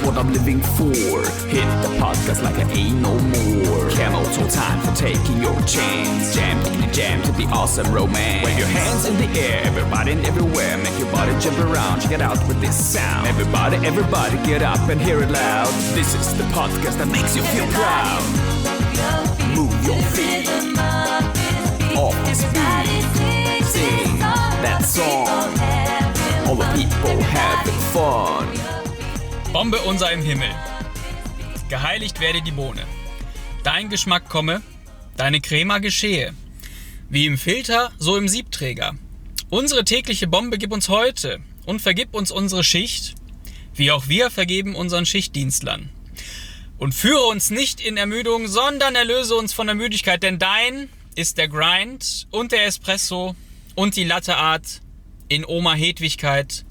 what I'm living for. Hit the podcast like I ain't no more. Camel toe time for taking your chance. Jam to the awesome romance. Wave your hands in the air, everybody and everywhere. Make your body jump around, check it out with this sound. Everybody get up and hear it loud. This is the podcast that makes you feel proud. Move your feet off this beat. Sing that song. All the people having fun. Bombe unser im Himmel. Geheiligt werde die Bohne. Dein Geschmack komme, deine Crema geschehe. Wie im Filter, so im Siebträger. Unsere tägliche Bombe gib uns heute und vergib uns unsere Schicht, wie auch wir vergeben unseren Schichtdienstlern. Und führe uns nicht in Ermüdung, sondern erlöse uns von der Müdigkeit, denn dein ist der Grind und der Espresso und die Latteart in Oma Hedwigkeit.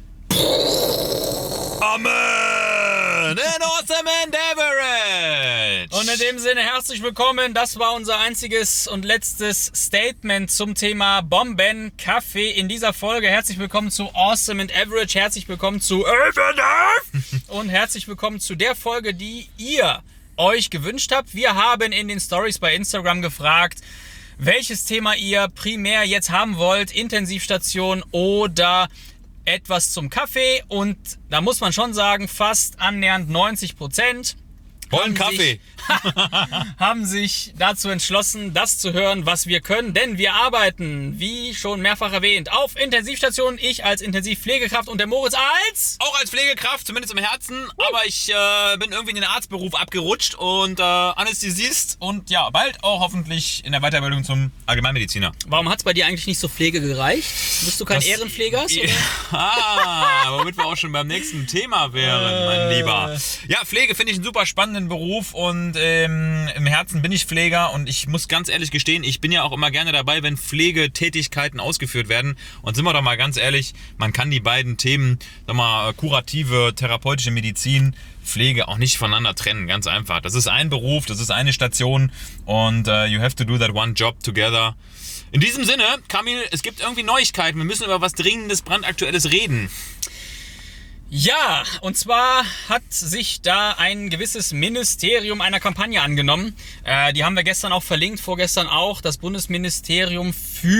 Amen! In Awesome and Average! Und in dem Sinne herzlich willkommen. Das war unser einziges und letztes Statement zum Thema Bomben-Kaffee in dieser Folge. Herzlich willkommen zu Awesome and Average. Herzlich willkommen zu und herzlich willkommen zu der Folge, die ihr euch gewünscht habt. Wir haben in den Stories bei Instagram gefragt, welches Thema ihr primär jetzt haben wollt. Intensivstation oder etwas zum Kaffee, und da muss man schon sagen, fast annähernd 90% wollen Kaffee. haben sich dazu entschlossen, das zu hören, was wir können, denn wir arbeiten, wie schon mehrfach erwähnt, auf Intensivstationen. Ich als Intensivpflegekraft und der Moritz als... Auch als Pflegekraft, zumindest im Herzen, aber ich bin irgendwie in den Arztberuf abgerutscht und Anästhesist und ja, bald auch hoffentlich in der Weiterbildung zum Allgemeinmediziner. Warum hat es bei dir eigentlich nicht so Pflege gereicht? Bist du kein Ehrenpfleger? Womit wir auch schon beim nächsten Thema wären, mein Lieber. Ja, Pflege finde ich einen super spannenden Beruf und im Herzen bin ich Pfleger, und ich muss ganz ehrlich gestehen, ich bin ja auch immer gerne dabei, wenn Pflegetätigkeiten ausgeführt werden, und sind wir doch mal ganz ehrlich, man kann die beiden Themen, sag mal, kurative, therapeutische Medizin, Pflege auch nicht voneinander trennen, ganz einfach. Das ist ein Beruf, das ist eine Station, und you have to do that one job together. In diesem Sinne, Kamil, es gibt irgendwie Neuigkeiten, wir müssen über was Dringendes, Brandaktuelles reden. Ja, und zwar hat sich da ein gewisses Ministerium einer Kampagne angenommen. Die haben wir gestern auch verlinkt, vorgestern auch. Das Bundesministerium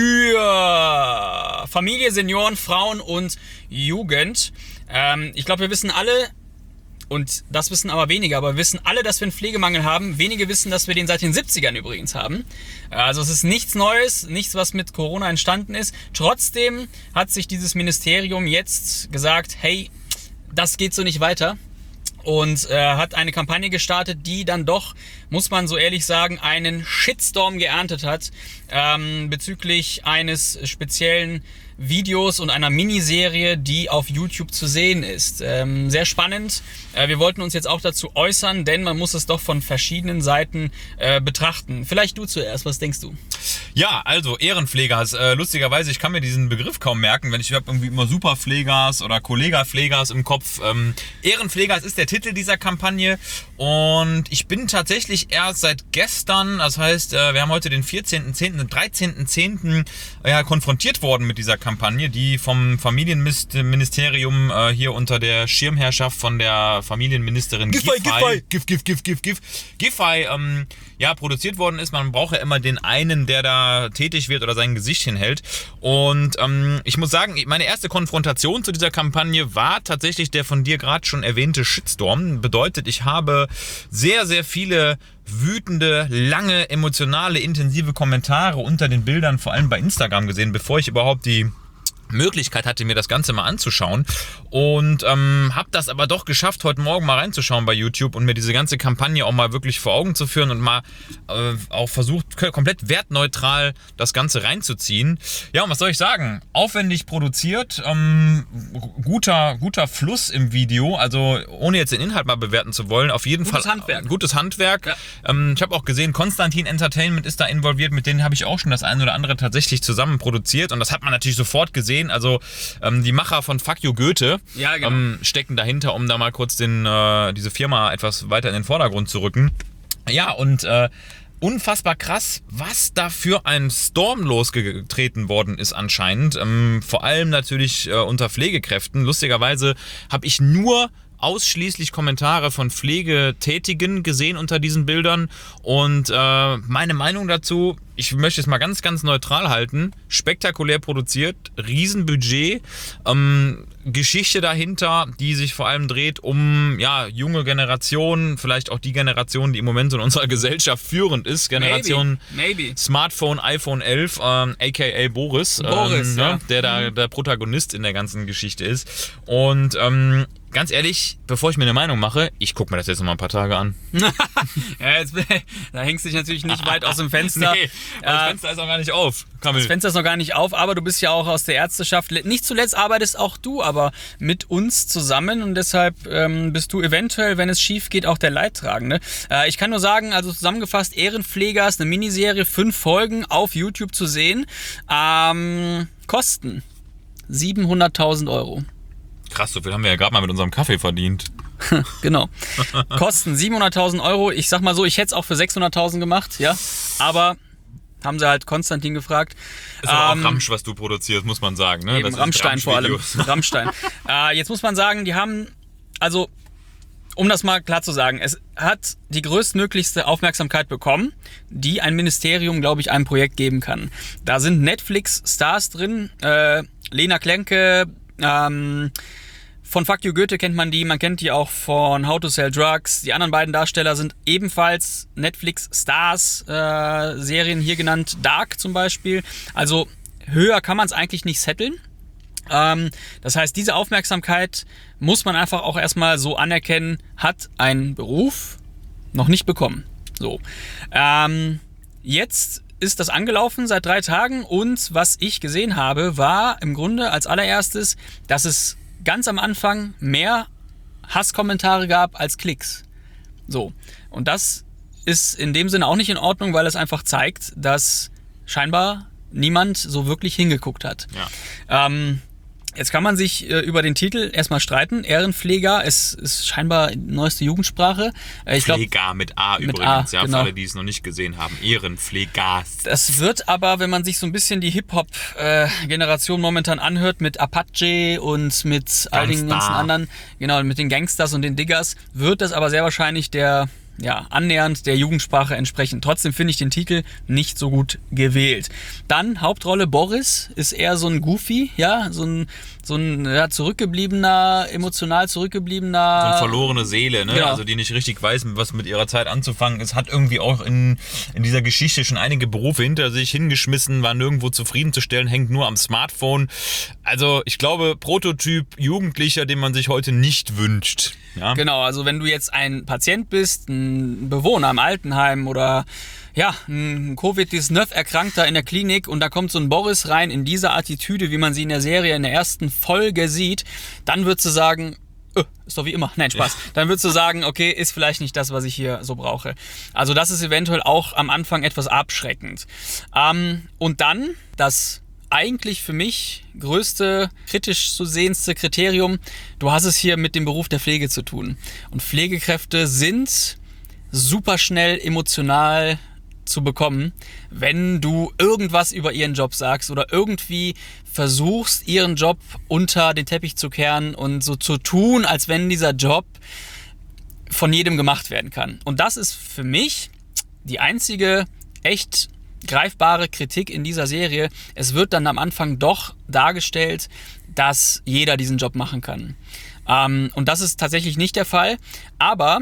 für Familie, Senioren, Frauen und Jugend. Ich glaube, wir wissen alle, und das wissen aber wenige, aber wir wissen alle, dass wir einen Pflegemangel haben. Wenige wissen, dass wir den seit den 70ern übrigens haben. Also es ist nichts Neues, nichts, was mit Corona entstanden ist. Trotzdem hat sich dieses Ministerium jetzt gesagt, hey, das geht so nicht weiter, und hat eine Kampagne gestartet, die dann doch, muss man so ehrlich sagen, einen Shitstorm geerntet hat bezüglich eines speziellen Videos und einer Miniserie, die auf YouTube zu sehen ist. Sehr spannend. Wir wollten uns jetzt auch dazu äußern, denn man muss es doch von verschiedenen Seiten betrachten. Vielleicht du zuerst, was denkst du? Ja, also Ehrenpflegers. Lustigerweise, ich kann mir diesen Begriff kaum merken, wenn ich habe irgendwie immer Superpflegers oder Kollegapflegers im Kopf. Ehrenpflegers ist der Titel dieser Kampagne, und ich bin tatsächlich erst seit gestern, das heißt, wir haben heute den 14.10., den 13.10. Konfrontiert worden mit dieser Kampagne, die vom Familienministerium hier unter der Schirmherrschaft von der Familienministerin Giffey produziert worden ist. Man braucht ja immer den einen, der da tätig wird oder sein Gesicht hinhält. Und ich muss sagen, meine erste Konfrontation zu dieser Kampagne war tatsächlich der von dir gerade schon erwähnte Shitstorm. Bedeutet, ich habe sehr, sehr viele wütende, lange, emotionale, intensive Kommentare unter den Bildern, vor allem bei Instagram, gesehen, bevor ich überhaupt die Möglichkeit hatte, mir das Ganze mal anzuschauen, und habe das aber doch geschafft, heute Morgen mal reinzuschauen bei YouTube und mir diese ganze Kampagne auch mal wirklich vor Augen zu führen und mal auch versucht, komplett wertneutral das Ganze reinzuziehen. Ja, und was soll ich sagen? Aufwendig produziert, guter Fluss im Video, also ohne jetzt den Inhalt mal bewerten zu wollen, auf jeden Fall gutes Handwerk. Ja. Ich habe auch gesehen, Konstantin Entertainment ist da involviert, mit denen habe ich auch schon das ein oder andere tatsächlich zusammen produziert, und das hat man natürlich sofort gesehen. Also die Macher von Fuck You Goethe, ja, genau, stecken dahinter, um da mal kurz diese Firma etwas weiter in den Vordergrund zu rücken. Ja, und unfassbar krass, was da für ein Storm losgetreten worden ist anscheinend. Vor allem natürlich unter Pflegekräften. Lustigerweise habe ich nur ausschließlich Kommentare von Pflegetätigen gesehen unter diesen Bildern und meine Meinung dazu, ich möchte es mal ganz, ganz neutral halten, spektakulär produziert, Riesenbudget, Geschichte dahinter, die sich vor allem dreht um junge Generationen, vielleicht auch die Generation, die im Moment in unserer Gesellschaft führend ist, Generation Maybe. Smartphone, iPhone 11, aka Boris, der da der Protagonist in der ganzen Geschichte ist und ganz ehrlich, bevor ich mir eine Meinung mache, ich gucke mir das jetzt noch mal ein paar Tage an. Da hängst du dich natürlich nicht weit aus dem Fenster. Nee, das Fenster ist noch gar nicht auf. Das Fenster ist noch gar nicht auf, aber du bist ja auch aus der Ärzteschaft. Nicht zuletzt arbeitest auch du aber mit uns zusammen und deshalb bist du eventuell, wenn es schief geht, auch der Leidtragende. Ich kann nur sagen, also zusammengefasst, Ehrenpfleger ist eine Miniserie, 5 Folgen auf YouTube zu sehen. Kosten 700.000 Euro. Krass, so viel haben wir ja gerade mal mit unserem Kaffee verdient. Genau. Kosten 700.000 Euro. Ich sag mal so, ich hätte es auch für 600.000 gemacht, ja. Aber haben sie halt Konstantin gefragt. Ist aber auch Ramsch, was du produzierst, muss man sagen. Ne? Eben, das Rammstein vor allem. Rammstein. Jetzt muss man sagen, die haben, also um das mal klar zu sagen, es hat die größtmöglichste Aufmerksamkeit bekommen, die ein Ministerium, glaube ich, einem Projekt geben kann. Da sind Netflix-Stars drin, Lena Klenke, von Fuck You Goethe kennt man kennt die auch von How to Sell Drugs. Die anderen beiden Darsteller sind ebenfalls Netflix-Stars, Serien hier genannt, Dark zum Beispiel. Also höher kann man es eigentlich nicht setteln. Das heißt, diese Aufmerksamkeit muss man einfach auch erstmal so anerkennen, hat ein Beruf noch nicht bekommen. So, jetzt ist das angelaufen seit 3 Tagen und was ich gesehen habe, war im Grunde als allererstes, dass es ganz am Anfang mehr Hasskommentare gab als Klicks. So, und das ist in dem Sinne auch nicht in Ordnung, weil es einfach zeigt, dass scheinbar niemand so wirklich hingeguckt hat. Ja. Jetzt kann man sich über den Titel erstmal streiten. Ehrenpfleger, es ist scheinbar neueste Jugendsprache. Pfleger mit A mit übrigens, A, genau. Für alle, die es noch nicht gesehen haben. Ehrenpfleger. Das wird aber, wenn man sich so ein bisschen die Hip-Hop-Generation momentan anhört, mit Apache und mit all den ganzen anderen, genau, mit den Gangsters und den Diggers, wird das aber sehr wahrscheinlich annähernd der Jugendsprache entsprechen. Trotzdem finde ich den Titel nicht so gut gewählt. Dann Hauptrolle Boris ist eher so ein Goofy, so ein zurückgebliebener, emotional zurückgebliebener. So eine verlorene Seele, ne? Genau. Also die nicht richtig weiß, was mit ihrer Zeit anzufangen ist. Hat irgendwie auch in dieser Geschichte schon einige Berufe hinter sich hingeschmissen, war nirgendwo zufriedenzustellen, hängt nur am Smartphone. Also ich glaube, Prototyp Jugendlicher, den man sich heute nicht wünscht. Ja? Genau, also wenn du jetzt ein Patient bist, ein Bewohner im Altenheim oder ein Covid-19 Erkrankter in der Klinik und da kommt so ein Boris rein in dieser Attitüde, wie man sie in der Serie in der ersten Folge sieht, dann würdest du sagen, ist doch wie immer. Nein, Spaß. Dann würdest du sagen, okay, ist vielleicht nicht das, was ich hier so brauche. Also das ist eventuell auch am Anfang etwas abschreckend. Und dann das eigentlich für mich größte, kritisch zu sehendste Kriterium, du hast es hier mit dem Beruf der Pflege zu tun. Und Pflegekräfte sind super schnell emotional zu bekommen, wenn du irgendwas über ihren Job sagst oder irgendwie versuchst, ihren Job unter den Teppich zu kehren und so zu tun, als wenn dieser Job von jedem gemacht werden kann. Und das ist für mich die einzige echt greifbare Kritik in dieser Serie. Es wird dann am Anfang doch dargestellt, dass jeder diesen Job machen kann. Und das ist tatsächlich nicht der Fall. Aber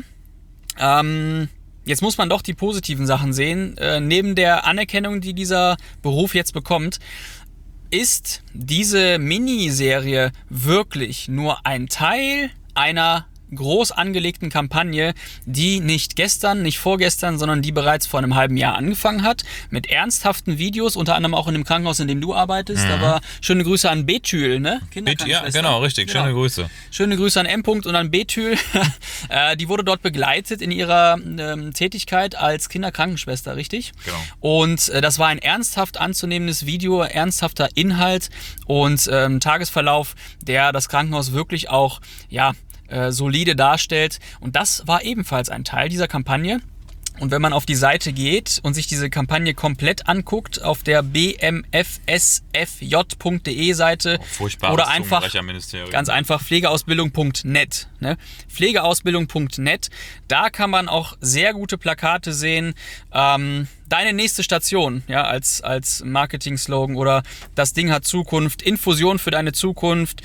jetzt muss man doch die positiven Sachen sehen. Neben der Anerkennung, die dieser Beruf jetzt bekommt, ist diese Miniserie wirklich nur ein Teil einer groß angelegten Kampagne, die nicht gestern, nicht vorgestern, sondern die bereits vor einem halben Jahr angefangen hat, mit ernsthaften Videos, unter anderem auch in dem Krankenhaus, in dem du arbeitest. Da war schöne Grüße an Bethül, ne? Ja, genau, richtig. Genau. Schöne Grüße. Schöne Grüße an M. und an Bethül. Die wurde dort begleitet in ihrer Tätigkeit als Kinderkrankenschwester, richtig? Genau. Und das war ein ernsthaft anzunehmendes Video, ernsthafter Inhalt und Tagesverlauf, der das Krankenhaus wirklich auch, solide darstellt. Und das war ebenfalls ein Teil dieser Kampagne. Und wenn man auf die Seite geht und sich diese Kampagne komplett anguckt, auf der bmfsfj.de Seite oder einfach ganz einfach pflegeausbildung.net, ne? Pflegeausbildung.net, da kann man auch sehr gute Plakate sehen. Deine nächste Station, ja, als Marketing-Slogan oder das Ding hat Zukunft, Infusion für deine Zukunft,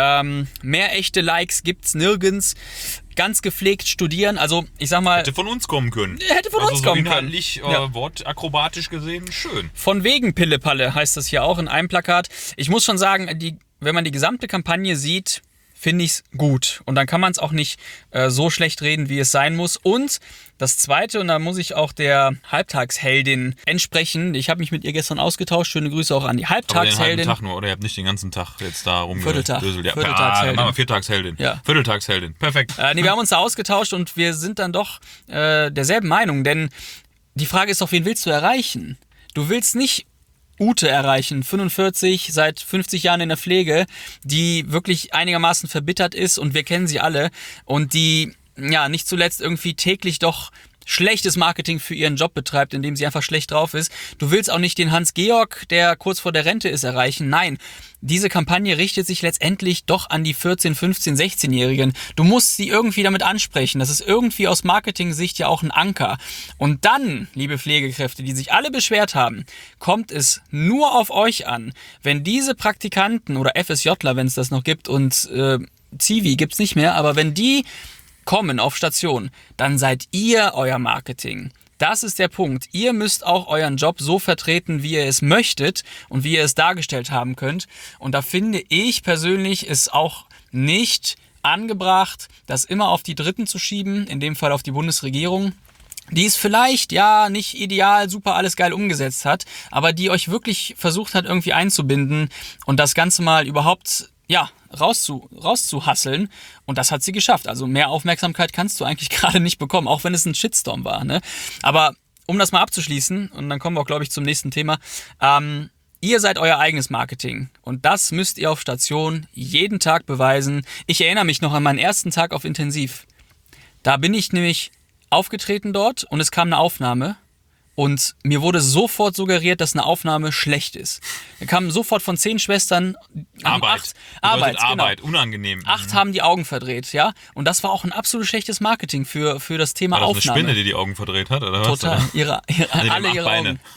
mehr echte Likes gibt's nirgends. Ganz gepflegt studieren, also ich sag mal... Hätte von uns kommen können. Hätte von uns kommen können. Inhaltlich, wortakrobatisch gesehen, schön. Von wegen Pille-Palle heißt das hier auch in einem Plakat. Ich muss schon sagen, wenn man die gesamte Kampagne sieht, finde ich es gut. Und dann kann man es auch nicht so schlecht reden, wie es sein muss. Und das Zweite, und da muss ich auch der Halbtagsheldin entsprechen. Ich habe mich mit ihr gestern ausgetauscht. Schöne Grüße auch an die Halbtagsheldin. Aber den halben Tag nur, oder? Ihr habt nicht den ganzen Tag jetzt da rumgedöselt. Vierteltagsheldin. Machen wir Viertagsheldin. Ja. Vierteltagsheldin. Perfekt. Nee, wir haben uns da ausgetauscht und wir sind dann doch derselben Meinung. Denn die Frage ist doch, wen willst du erreichen? Du willst nicht Ute erreichen, 45, seit 50 Jahren in der Pflege, die wirklich einigermaßen verbittert ist und wir kennen sie alle und die ja nicht zuletzt irgendwie täglich doch schlechtes Marketing für ihren Job betreibt, indem sie einfach schlecht drauf ist. Du willst auch nicht den Hans-Georg, der kurz vor der Rente ist, erreichen. Nein, diese Kampagne richtet sich letztendlich doch an die 14-, 15-, 16-Jährigen. Du musst sie irgendwie damit ansprechen. Das ist irgendwie aus Marketing-Sicht ja auch ein Anker. Und dann, liebe Pflegekräfte, die sich alle beschwert haben, kommt es nur auf euch an, wenn diese Praktikanten oder FSJler, wenn es das noch gibt, und Zivi gibt's nicht mehr, aber wenn die kommen auf Station, dann seid ihr euer Marketing. Das ist der Punkt. Ihr müsst auch euren Job so vertreten, wie ihr es möchtet und wie ihr es dargestellt haben könnt. Und da finde ich persönlich es auch nicht angebracht, das immer auf die Dritten zu schieben, in dem Fall auf die Bundesregierung, die es vielleicht, ja, nicht ideal, super alles geil umgesetzt hat, aber die euch wirklich versucht hat, irgendwie einzubinden und das Ganze mal überhaupt, ja, rauszuhasseln. Und das hat sie geschafft. Also mehr Aufmerksamkeit kannst du eigentlich gerade nicht bekommen, auch wenn es ein Shitstorm war, ne? Aber um das mal abzuschließen, und dann kommen wir auch, glaube ich, zum nächsten Thema, ihr seid euer eigenes Marketing. Und das müsst ihr auf Station jeden Tag beweisen. Ich erinnere mich noch an meinen ersten Tag auf Intensiv. Da bin ich nämlich aufgetreten dort und es kam eine Aufnahme. Und mir wurde sofort suggeriert, dass eine Aufnahme schlecht ist. Da kamen sofort von 10 Schwestern Arbeit, genau. Unangenehm. 8 haben die Augen verdreht, ja. Und das war auch ein absolut schlechtes Marketing für das Thema War das Aufnahme. Eine Spinne, die Augen verdreht hat, oder was? Total. Alle ihre Beine. Augen.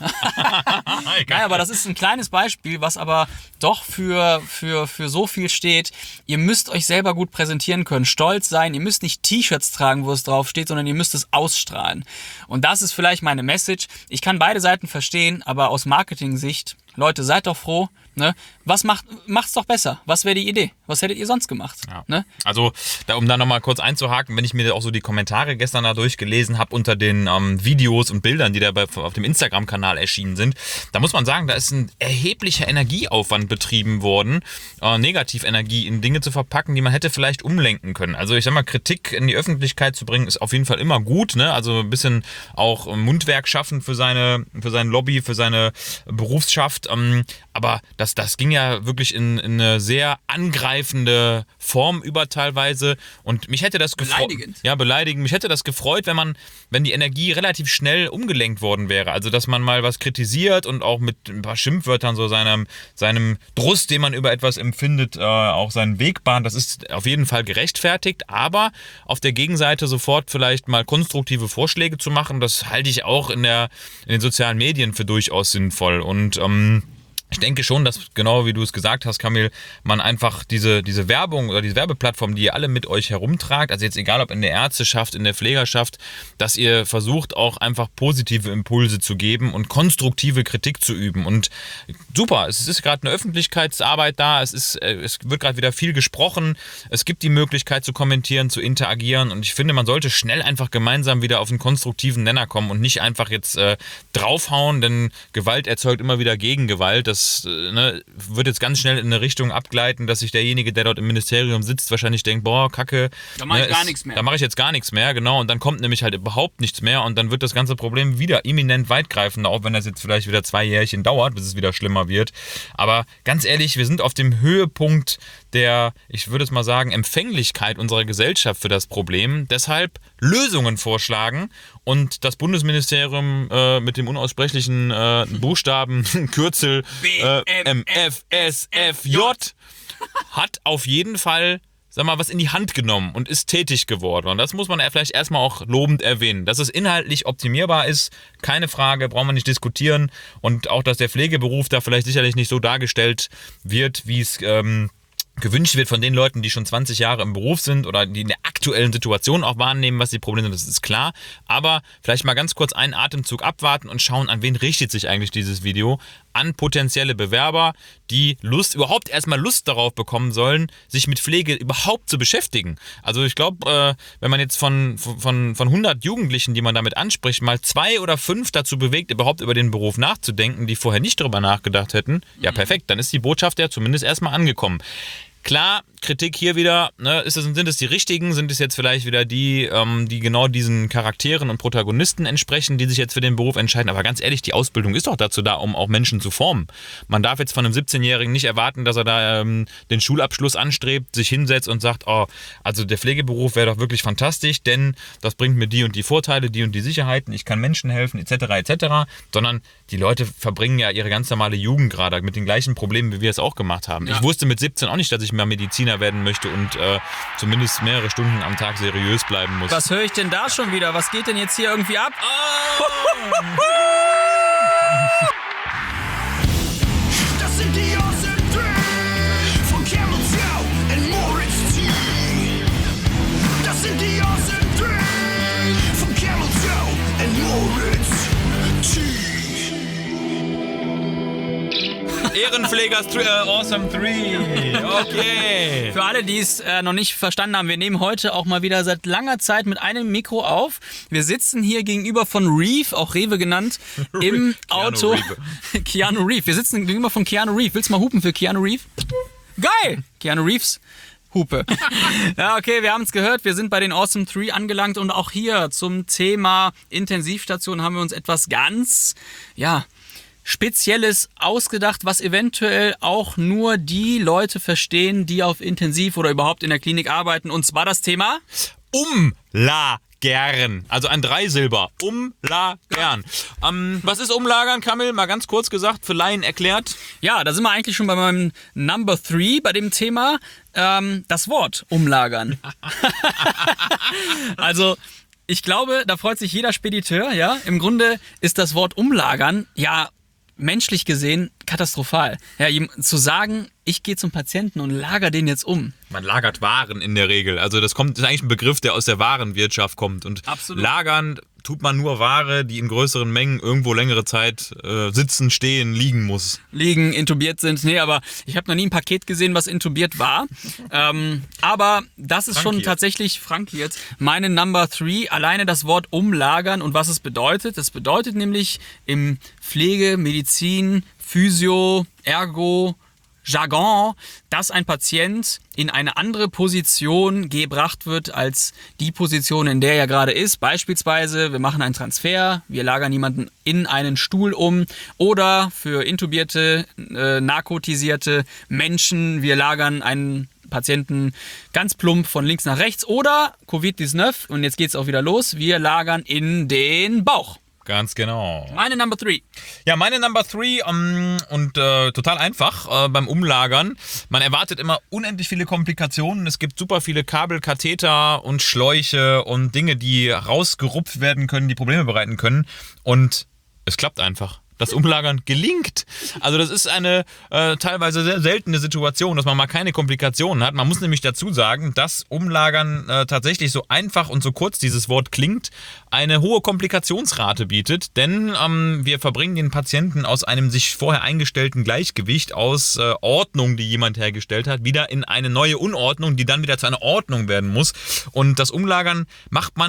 Nein, aber das ist ein kleines Beispiel, was aber doch für so viel steht. Ihr müsst euch selber gut präsentieren können, stolz sein. Ihr müsst nicht T-Shirts tragen, wo es drauf steht, sondern ihr müsst es ausstrahlen. Und das ist vielleicht meine Message. Ich kann beide Seiten verstehen, aber aus Marketing-Sicht, Leute, seid doch froh, ne? Macht's doch besser. Was wäre die Idee? Was hättet ihr sonst gemacht? Ja. Ne? Also, um da nochmal kurz einzuhaken, wenn ich mir auch so die Kommentare gestern da durchgelesen habe unter den Videos und Bildern, die da auf dem Instagram-Kanal erschienen sind, da muss man sagen, da ist ein erheblicher Energieaufwand betrieben worden, Negativenergie in Dinge zu verpacken, die man hätte vielleicht umlenken können. Also ich sag mal, Kritik in die Öffentlichkeit zu bringen, ist auf jeden Fall immer gut, ne? Also ein bisschen auch Mundwerk schaffen für sein Lobby, für seine Berufsschaft. Aber das ging ja wirklich in eine sehr angreifende Form über teilweise. Und mich hätte das gefreut. Beleidigend. Ja, beleidigend. Mich hätte das gefreut, wenn die Energie relativ schnell umgelenkt worden wäre. Also, dass man mal was kritisiert und auch mit ein paar Schimpfwörtern so seinem Drust, den man über etwas empfindet, auch seinen Weg bahnt. Das ist auf jeden Fall gerechtfertigt. Aber auf der Gegenseite sofort vielleicht mal konstruktive Vorschläge zu machen, das halte ich auch in den sozialen Medien für durchaus sinnvoll. Und ich denke schon, dass, genau wie du es gesagt hast, Kamil, man einfach diese Werbung oder diese Werbeplattform, die ihr alle mit euch herumtragt, also jetzt egal ob in der Ärzteschaft, in der Pflegerschaft, dass ihr versucht auch einfach positive Impulse zu geben und konstruktive Kritik zu üben. Und super, es ist gerade eine Öffentlichkeitsarbeit da, es wird gerade wieder viel gesprochen, es gibt die Möglichkeit zu kommentieren, zu interagieren und ich finde, man sollte schnell einfach gemeinsam wieder auf einen konstruktiven Nenner kommen und nicht einfach jetzt draufhauen, denn Gewalt erzeugt immer wieder Gegengewalt. Das wird jetzt ganz schnell in eine Richtung abgleiten, dass sich derjenige, der dort im Ministerium sitzt, wahrscheinlich denkt, boah, Kacke. Da mache ich gar nichts mehr. Da mache ich jetzt gar nichts mehr, genau. Und dann kommt nämlich halt überhaupt nichts mehr und dann wird das ganze Problem wieder eminent weitgreifender, auch wenn das jetzt vielleicht wieder 2 Jährchen dauert, bis es wieder schlimmer wird. Aber ganz ehrlich, wir sind auf dem Höhepunkt der, ich würde es mal sagen, Empfänglichkeit unserer Gesellschaft für das Problem. Deshalb Lösungen vorschlagen und das Bundesministerium mit dem unaussprechlichen Buchstaben Kürzel MFSFJ hat auf jeden Fall, sag mal, was in die Hand genommen und ist tätig geworden. Und das muss man vielleicht erstmal auch lobend erwähnen. Dass es inhaltlich optimierbar ist, keine Frage, brauchen wir nicht diskutieren. Und auch, dass der Pflegeberuf da vielleicht sicherlich nicht so dargestellt wird, wie es gewünscht wird von den Leuten, die schon 20 Jahre im Beruf sind oder die in der aktuellen Situation auch wahrnehmen, was die Probleme sind, das ist klar. Aber vielleicht mal ganz kurz einen Atemzug abwarten und schauen, an wen richtet sich eigentlich dieses Video. An potenzielle Bewerber, die überhaupt erstmal Lust darauf bekommen sollen, sich mit Pflege überhaupt zu beschäftigen. Also ich glaube, wenn man jetzt von 100 Jugendlichen, die man damit anspricht, mal 2 oder 5 dazu bewegt, überhaupt über den Beruf nachzudenken, die vorher nicht darüber nachgedacht hätten, ja perfekt, dann ist die Botschaft ja zumindest erstmal angekommen. Klar, Kritik hier wieder, ne, sind es die richtigen? Sind es jetzt vielleicht wieder die genau diesen Charakteren und Protagonisten entsprechen, die sich jetzt für den Beruf entscheiden? Aber ganz ehrlich, die Ausbildung ist doch dazu da, um auch Menschen zu formen. Man darf jetzt von einem 17-Jährigen nicht erwarten, dass er da den Schulabschluss anstrebt, sich hinsetzt und sagt, oh, also der Pflegeberuf wäre doch wirklich fantastisch, denn das bringt mir die und die Vorteile, die und die Sicherheiten, ich kann Menschen helfen, etc., etc., sondern die Leute verbringen ja ihre ganz normale Jugend gerade mit den gleichen Problemen, wie wir es auch gemacht haben. Ja. Ich wusste mit 17 auch nicht, dass ich mal Mediziner werden möchte und zumindest mehrere Stunden am Tag seriös bleiben muss. Was höre ich denn da schon wieder? Was geht denn jetzt hier irgendwie ab? Das sind die Awesome 3 von Camel Joe und Moritz T. Das sind die Awesome 3 von Camel Joe und Moritz T. Ehrenpflegers Awesome 3. Okay. Für alle, die es noch nicht verstanden haben, wir nehmen heute auch mal wieder seit langer Zeit mit einem Mikro auf. Wir sitzen hier gegenüber von Reeve, auch Rewe genannt, im Auto. Keanu Reeves. Wir sitzen gegenüber von Keanu Reeves. Willst du mal hupen für Keanu Reeves? Geil! Keanu Reeves. Hupe. Ja, okay, wir haben es gehört. Wir sind bei den Awesome 3 angelangt und auch hier zum Thema Intensivstation haben wir uns etwas ganz, Spezielles ausgedacht, was eventuell auch nur die Leute verstehen, die auf Intensiv oder überhaupt in der Klinik arbeiten. Und zwar das Thema Umlagern. Also ein Dreisilber. Umlagern. Was ist Umlagern, Kamil? Mal ganz kurz gesagt, für Laien erklärt. Ja, da sind wir eigentlich schon bei meinem Number 3 bei dem Thema. Das Wort Umlagern. Also ich glaube, da freut sich jeder Spediteur. Ja, im Grunde ist das Wort Umlagern menschlich gesehen katastrophal. Ja, zu sagen, ich gehe zum Patienten und lager den jetzt um. Man lagert Waren in der Regel. Also das ist eigentlich ein Begriff, der aus der Warenwirtschaft kommt. Und absolut. Lagern tut man nur Ware, die in größeren Mengen irgendwo längere Zeit sitzen, stehen, liegen muss. Liegen, intubiert sind. Nee, aber ich habe noch nie ein Paket gesehen, was intubiert war. Aber das ist schon tatsächlich frankiert. Meine Number 3, alleine das Wort umlagern und was es bedeutet. Das bedeutet nämlich im Pflege, Medizin, Physio, Ergo, Jargon, dass ein Patient in eine andere Position gebracht wird als die Position, in der er gerade ist. Beispielsweise, wir machen einen Transfer, wir lagern jemanden in einen Stuhl um oder für intubierte, narkotisierte Menschen, wir lagern einen Patienten ganz plump von links nach rechts oder Covid-19 und jetzt geht's auch wieder los, wir lagern in den Bauch. Ganz genau. Meine Number 3. Ja, meine Number 3 und total einfach beim Umlagern. Man erwartet immer unendlich viele Komplikationen. Es gibt super viele Kabel, Katheter und Schläuche und Dinge, die rausgerupft werden können, die Probleme bereiten können. Und es klappt einfach. Das Umlagern gelingt. Also das ist eine teilweise sehr seltene Situation, dass man mal keine Komplikationen hat. Man muss nämlich dazu sagen, dass Umlagern tatsächlich so einfach und so kurz dieses Wort klingt, eine hohe Komplikationsrate bietet. Denn wir verbringen den Patienten aus einem sich vorher eingestellten Gleichgewicht, aus Ordnung, die jemand hergestellt hat, wieder in eine neue Unordnung, die dann wieder zu einer Ordnung werden muss. Und das Umlagern macht man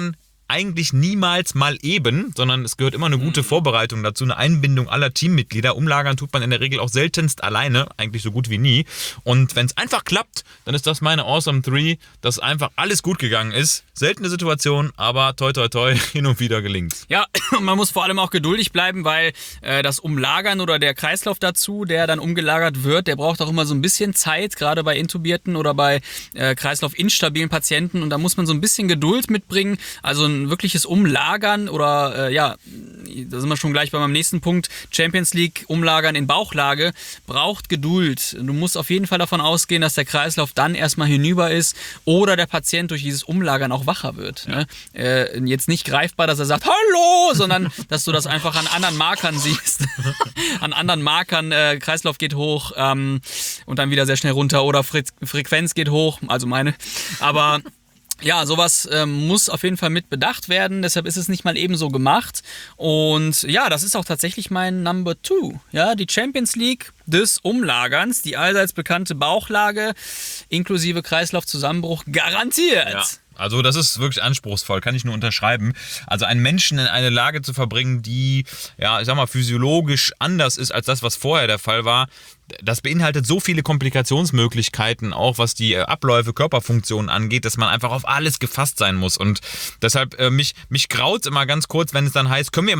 eigentlich niemals mal eben, sondern es gehört immer eine gute Vorbereitung dazu, eine Einbindung aller Teammitglieder. Umlagern tut man in der Regel auch seltenst alleine, eigentlich so gut wie nie. Und wenn es einfach klappt, dann ist das meine Awesome 3, dass einfach alles gut gegangen ist. Seltene Situation, aber toi toi toi, hin und wieder gelingt. Ja, und man muss vor allem auch geduldig bleiben, weil das Umlagern oder der Kreislauf dazu, der dann umgelagert wird, der braucht auch immer so ein bisschen Zeit, gerade bei intubierten oder bei kreislaufinstabilen Patienten. Und da muss man so ein bisschen Geduld mitbringen. Also ein wirkliches Umlagern oder da sind wir schon gleich bei meinem nächsten Punkt, Champions League Umlagern in Bauchlage, braucht Geduld. Du musst auf jeden Fall davon ausgehen, dass der Kreislauf dann erstmal hinüber ist oder der Patient durch dieses Umlagern auch wacher wird. Ne? Jetzt nicht greifbar, dass er sagt, hallo, sondern dass du das einfach an anderen Markern siehst. An anderen Markern, Kreislauf geht hoch und dann wieder sehr schnell runter oder Frequenz geht hoch, also meine. Aber ja, sowas muss auf jeden Fall mit bedacht werden, deshalb ist es nicht mal eben so gemacht. Und ja, das ist auch tatsächlich mein Number 2. Ja, die Champions League des Umlagerns, die allseits bekannte Bauchlage inklusive Kreislaufzusammenbruch garantiert. Ja. Also das ist wirklich anspruchsvoll, kann ich nur unterschreiben. Also einen Menschen in eine Lage zu verbringen, die, ja, ich sag mal, physiologisch anders ist als das, was vorher der Fall war, das beinhaltet so viele Komplikationsmöglichkeiten, auch was die Abläufe, Körperfunktionen angeht, dass man einfach auf alles gefasst sein muss. Und deshalb, mich graut immer ganz kurz, wenn es dann heißt, können wir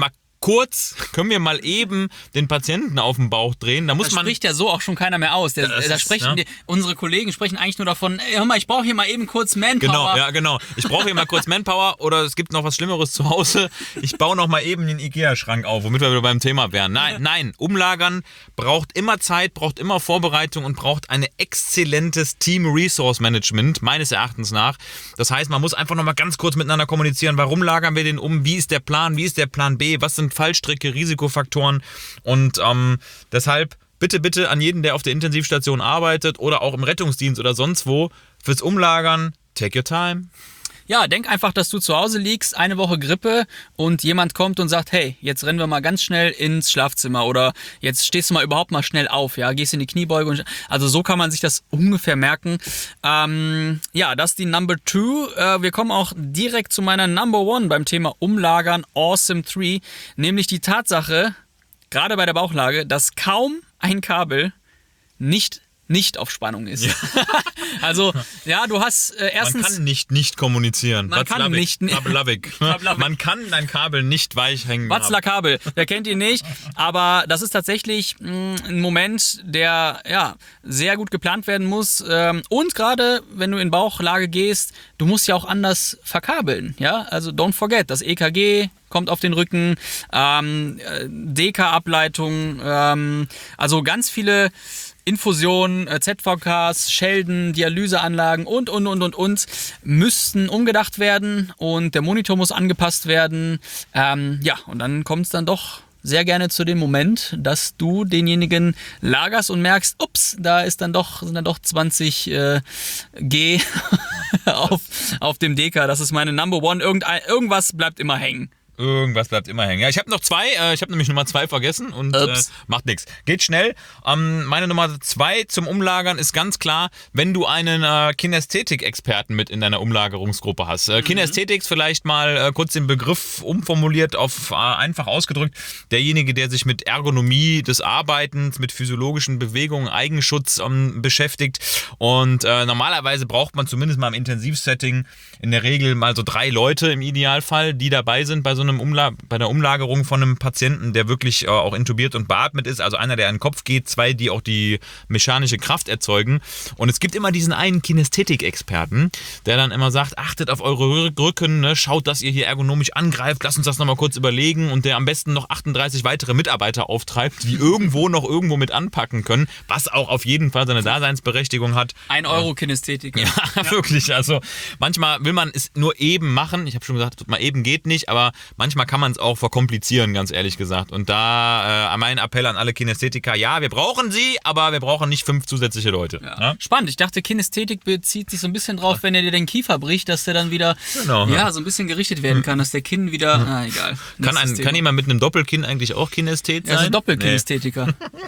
mal eben den Patienten auf den Bauch drehen. Da muss das man. spricht ja so auch schon keiner mehr aus. Unsere Kollegen sprechen eigentlich nur davon, ey, hör mal, ich brauche hier mal eben kurz Manpower. Genau. Ich brauche hier mal kurz Manpower oder es gibt noch was Schlimmeres zu Hause. Ich baue noch mal eben den Ikea-Schrank auf, womit wir wieder beim Thema wären. Nein, Umlagern braucht immer Zeit, braucht immer Vorbereitung und braucht ein exzellentes Team-Resource-Management, meines Erachtens nach. Das heißt, man muss einfach noch mal ganz kurz miteinander kommunizieren. Warum lagern wir den um? Wie ist der Plan? Wie ist der Plan B? Was sind Fallstricke, Risikofaktoren und deshalb bitte an jeden, der auf der Intensivstation arbeitet oder auch im Rettungsdienst oder sonst wo, fürs Umlagern, take your time. Ja, denk einfach, dass du zu Hause liegst, eine Woche Grippe und jemand kommt und sagt, hey, jetzt rennen wir mal ganz schnell ins Schlafzimmer oder jetzt stehst du mal überhaupt mal schnell auf, ja, gehst in die Kniebeuge. Also so kann man sich das ungefähr merken. Ja, das ist die Number 2. Wir kommen auch direkt zu meiner Number 1 beim Thema Umlagern, Awesome 3, nämlich die Tatsache, gerade bei der Bauchlage, dass kaum ein Kabel nicht auf Spannung ist. Ja. Also, ja, du hast erstens... Man kann nicht kommunizieren. Man kann nicht... Man kann dein Kabel nicht weich hängen Watzler Kabel, wer kennt ihn nicht, aber das ist tatsächlich ein Moment, der ja sehr gut geplant werden muss und gerade wenn du in Bauchlage gehst, du musst ja auch anders verkabeln, ja, also don't forget, das EKG kommt auf den Rücken, DK-Ableitung, also ganz viele Infusionen, ZVKs, Schelden, Dialyseanlagen und müssten umgedacht werden und der Monitor muss angepasst werden. Ja, und dann kommt es dann doch sehr gerne zu dem Moment, dass du denjenigen lagerst und merkst, ups, sind dann doch 20 G auf dem DK. Das ist meine Number 1. Irgendwas bleibt immer hängen. Irgendwas bleibt immer hängen. Ja, ich habe noch 2. Ich habe nämlich Nummer 2 vergessen und macht nichts. Geht schnell. Meine Nummer 2 zum Umlagern ist ganz klar, wenn du einen Kinästhetik-Experten mit in deiner Umlagerungsgruppe hast. Kinästhetik vielleicht mal kurz den Begriff umformuliert auf einfach ausgedrückt. Derjenige, der sich mit Ergonomie des Arbeitens, mit physiologischen Bewegungen, Eigenschutz beschäftigt. Und normalerweise braucht man zumindest mal im Intensivsetting in der Regel mal so 3 Leute im Idealfall, die dabei sind bei so einem bei der Umlagerung von einem Patienten, der wirklich auch intubiert und beatmet ist, also einer, der an den Kopf geht, 2, die auch die mechanische Kraft erzeugen. Und es gibt immer diesen einen Kinästhetik-Experten, der dann immer sagt, achtet auf eure Rücken, ne, schaut, dass ihr hier ergonomisch angreift, lasst uns das nochmal kurz überlegen und der am besten noch 38 weitere Mitarbeiter auftreibt, die irgendwo mit anpacken können, was auch auf jeden Fall seine Daseinsberechtigung hat. 1 Euro Kinästhetik. Ja, wirklich, also manchmal will man es nur eben machen, ich habe schon gesagt, mal eben geht nicht, aber manchmal kann man es auch verkomplizieren, ganz ehrlich gesagt. Und da mein Appell an alle Kinästhetiker, ja, wir brauchen sie, aber wir brauchen nicht 5 zusätzliche Leute. Ja. Ja? Spannend, ich dachte, Kinästhetik bezieht sich so ein bisschen drauf, wenn er dir den Kiefer bricht, dass der dann wieder so ein bisschen gerichtet werden kann, dass der Kinn wieder, egal. Kann jemand mit einem Doppelkinn eigentlich auch Kinästhet sein? Also Doppelkinästhetiker.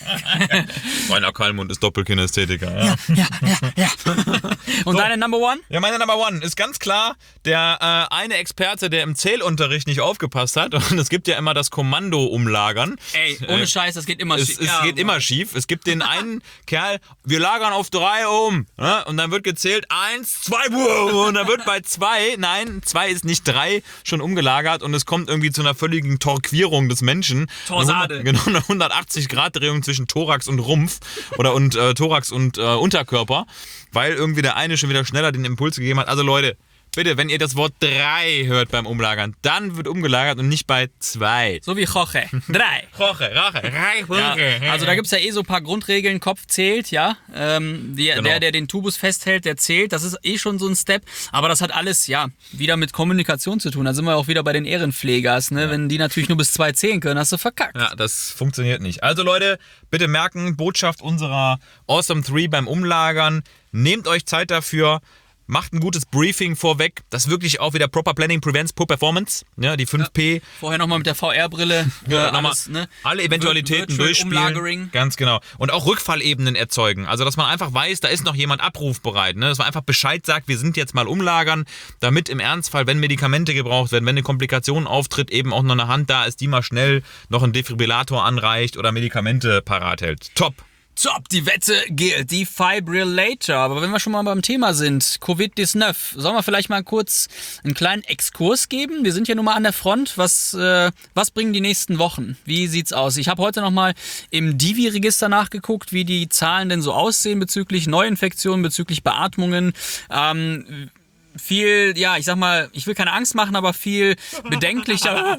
Rainer Kallmund ist Doppelkinästhetiker. Ja. Und deine Number One? Ja, meine Number One ist ganz klar der eine Experte, der im Zählunterricht nicht aufgepasst hat. Und es gibt ja immer das Kommando umlagern. Ey, ohne Scheiß, das geht immer schief. Es geht immer schief. Es gibt den einen Kerl, wir lagern auf 3 um. Ne? Und dann wird gezählt, 1, 2, und dann wird bei 2, nein, 2 ist nicht 3, schon umgelagert. Und es kommt irgendwie zu einer völligen Torquierung des Menschen. Torsade. Genau, eine 180-Grad-Drehung zwischen Thorax und Rumpf. Und Thorax und Unterkörper. Weil irgendwie der eine schon wieder schneller den Impuls gegeben hat. Also Leute, bitte, wenn ihr das Wort 3 hört beim Umlagern, dann wird umgelagert und nicht bei 2. So wie Koche. 3. Rache. Ja, also da gibt es ja so ein paar Grundregeln. Kopf zählt, ja. Der den Tubus festhält, der zählt. Das ist schon so ein Step. Aber das hat alles, ja, wieder mit Kommunikation zu tun. Da sind wir auch wieder bei den Ehrenpflegers. Ne? Ja. Wenn die natürlich nur bis 2 zählen können, hast du verkackt. Ja, das funktioniert nicht. Also Leute, bitte merken, Botschaft unserer Awesome 3 beim Umlagern. Nehmt euch Zeit dafür. Macht ein gutes Briefing vorweg, das wirklich auch wieder Proper Planning Prevents Poor Performance, ja, die 5P. Vorher nochmal mit der VR-Brille alles, ne? Alle Eventualitäten durchspielen. Umlagering. Ganz genau. Und auch Rückfallebenen erzeugen. Also, dass man einfach weiß, da ist noch jemand abrufbereit. Ne? Dass man einfach Bescheid sagt, wir sind jetzt mal umlagern, damit im Ernstfall, wenn Medikamente gebraucht werden, wenn eine Komplikation auftritt, eben auch noch eine Hand da ist, die mal schnell noch einen Defibrillator anreicht oder Medikamente parat hält. Top! Top, die Wette gilt, die Fibrillator. Aber wenn wir schon mal beim Thema sind, Covid-19, sollen wir vielleicht mal kurz einen kleinen Exkurs geben? Wir sind ja nun mal an der Front. Was bringen die nächsten Wochen? Wie sieht's aus? Ich habe heute nochmal im Divi-Register nachgeguckt, wie die Zahlen denn so aussehen bezüglich Neuinfektionen, bezüglich Beatmungen. Viel, ja, ich sag mal, ich will keine Angst machen, aber viel bedenklicher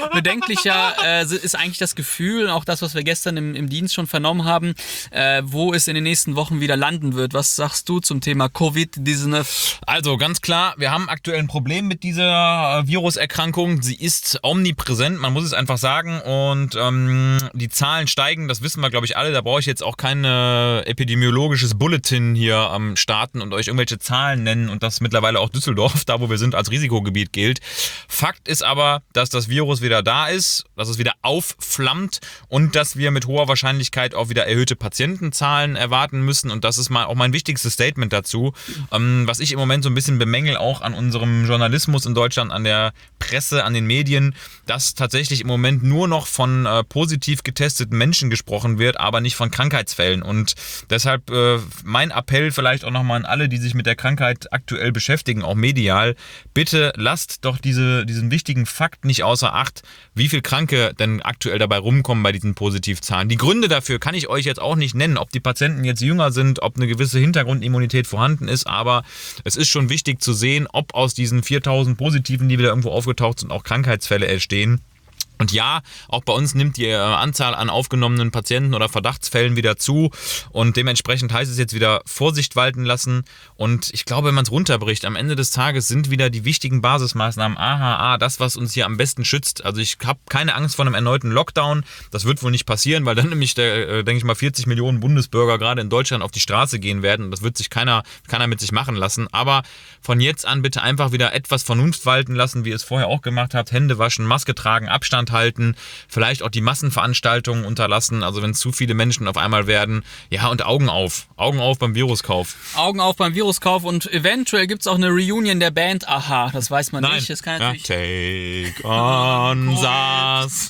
ist eigentlich das Gefühl, auch das, was wir gestern im Dienst schon vernommen haben, wo es in den nächsten Wochen wieder landen wird. Was sagst du zum Thema Covid-19? Also ganz klar, wir haben aktuell ein Problem mit dieser Viruserkrankung. Sie ist omnipräsent, man muss es einfach sagen. Und die Zahlen steigen, das wissen wir, glaube ich, alle. Da brauche ich jetzt auch kein epidemiologisches Bulletin hier am starten und euch irgendwelche Zahlen nennen und das mittlerweile auch Düsseldorf, da wo wir sind, als Risikogebiet gilt. Fakt ist aber, dass das Virus wieder da ist, dass es wieder aufflammt und dass wir mit hoher Wahrscheinlichkeit auch wieder erhöhte Patientenzahlen erwarten müssen. Und das ist mal auch mein wichtigstes Statement dazu, was ich im Moment so ein bisschen bemängel, auch an unserem Journalismus in Deutschland, an der Presse, an den Medien, dass tatsächlich im Moment nur noch von positiv getesteten Menschen gesprochen wird, aber nicht von Krankheitsfällen. Und deshalb mein Appell vielleicht auch nochmal an alle, die sich mit der Krankheit aktuell beschäftigen, auch medial, bitte lasst doch diesen wichtigen Fakt nicht außer Acht, wie viel Kranke denn aktuell dabei rumkommen bei diesen Positivzahlen. Die Gründe dafür kann ich euch jetzt auch nicht nennen, ob die Patienten jetzt jünger sind, ob eine gewisse Hintergrundimmunität vorhanden ist, aber es ist schon wichtig zu sehen, ob aus diesen 4000 Positiven, die wieder irgendwo aufgetaucht sind, auch Krankheitsfälle entstehen. Und ja, auch bei uns nimmt die Anzahl an aufgenommenen Patienten oder Verdachtsfällen wieder zu und dementsprechend heißt es jetzt wieder Vorsicht walten lassen und ich glaube, wenn man es runterbricht, am Ende des Tages sind wieder die wichtigen Basismaßnahmen AHA, das, was uns hier am besten schützt. Also ich habe keine Angst vor einem erneuten Lockdown, das wird wohl nicht passieren, weil dann nämlich, denke ich mal, 40 Millionen Bundesbürger gerade in Deutschland auf die Straße gehen werden und das wird sich keiner mit sich machen lassen, aber von jetzt an bitte einfach wieder etwas Vernunft walten lassen, wie ihr es vorher auch gemacht habt, Hände waschen, Maske tragen, Abstand halten, vielleicht auch die Massenveranstaltungen unterlassen, also wenn zu viele Menschen auf einmal werden. Ja, und Augen auf beim Viruskauf. Augen auf beim Viruskauf und eventuell gibt es auch eine Reunion der Band Aha, das weiß man nicht. Das kann natürlich Take on us.